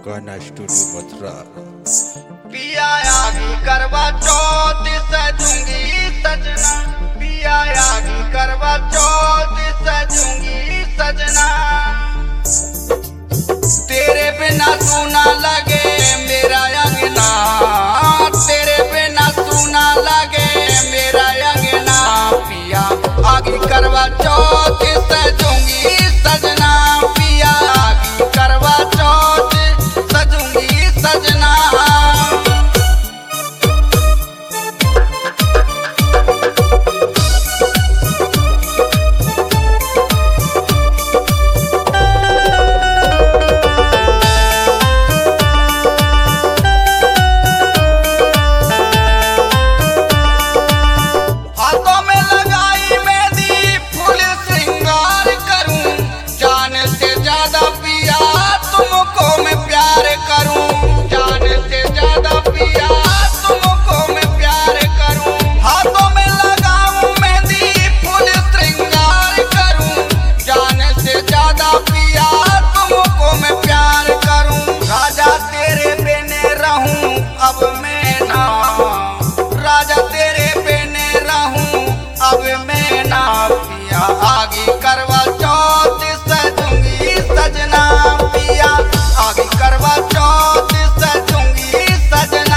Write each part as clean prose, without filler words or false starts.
गाना स्टूडियो मथुरा। पिया आगी करवा चौथ सजूंगी सजना, पिया आगी करवा चौथ सजूंगी सजना। तेरे बिना सूना लगे मेरा अंगना, तेरे बिना सूना लगे मेरा अंगना। पिया आगी करवा चौथ सजूंगी सजना, पिया आगी करवा चौथ सजूंगी सजना। हाथों में लगाई मेहंदी फूल श्रृंगार करूं, जान से ज्यादा पिया तुमको मैं प्यार करूं, जान से ज्यादा पिया तुमको मैं प्यार करूं। हाथों में लगाऊं मेहंदी फूल श्रृंगार करूं, जान से ज्यादा पिया तुमको मैं प्यार करूं। राजा तेरे बिने रहूं अब मैं ना, राजा तेरे बिने रहूं अब मैं ना। पिया आगी करवा चौथ सजूंगी सजना, पिया आगी करवा चौथ सजूंगी सजना।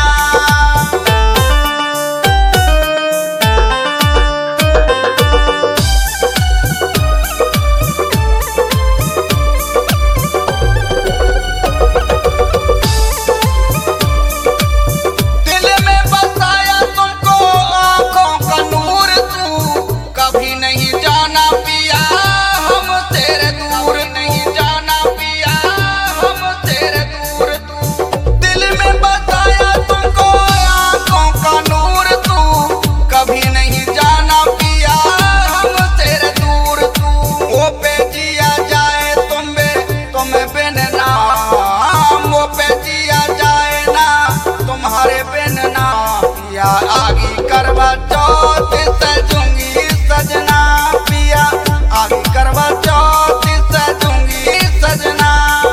दिल में बसाया तुमको आंखों का नूर तू, कभी नहीं जाना पिया हम तेरे दूर, नहीं जाना पिया हम तेरे दूर तू। दिल में बसाया तुमको आंखों का नूर तू, कभी नहीं जाना पिया हम तेरे दूर तू। वो पे जिया जाए तुम्हें बिन ना, वो पे जिया जाए ना तुम्हारे बिन ना। पिया आगी करवा चौथ सजूंगी सजना, पिया आगी करवा चौथ सजूंगी सजना।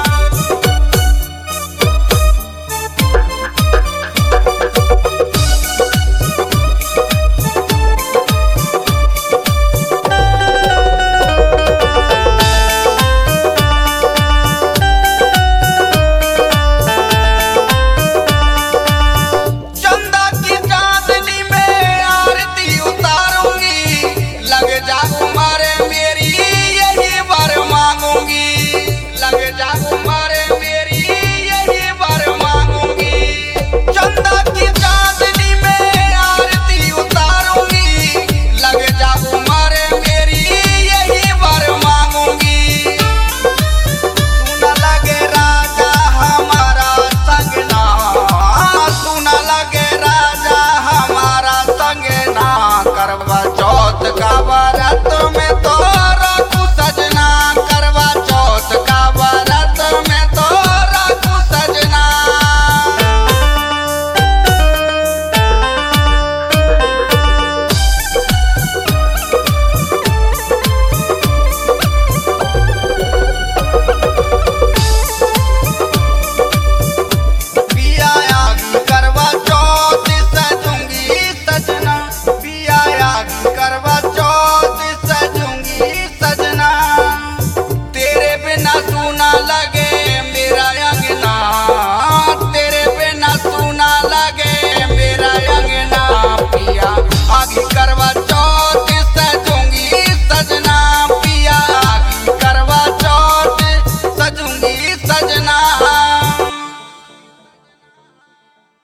चंदा की चांदनी में आरती उतारूंगी, लग जा उम्र मेरी यही वर मांगूंगी, लग जा उम्र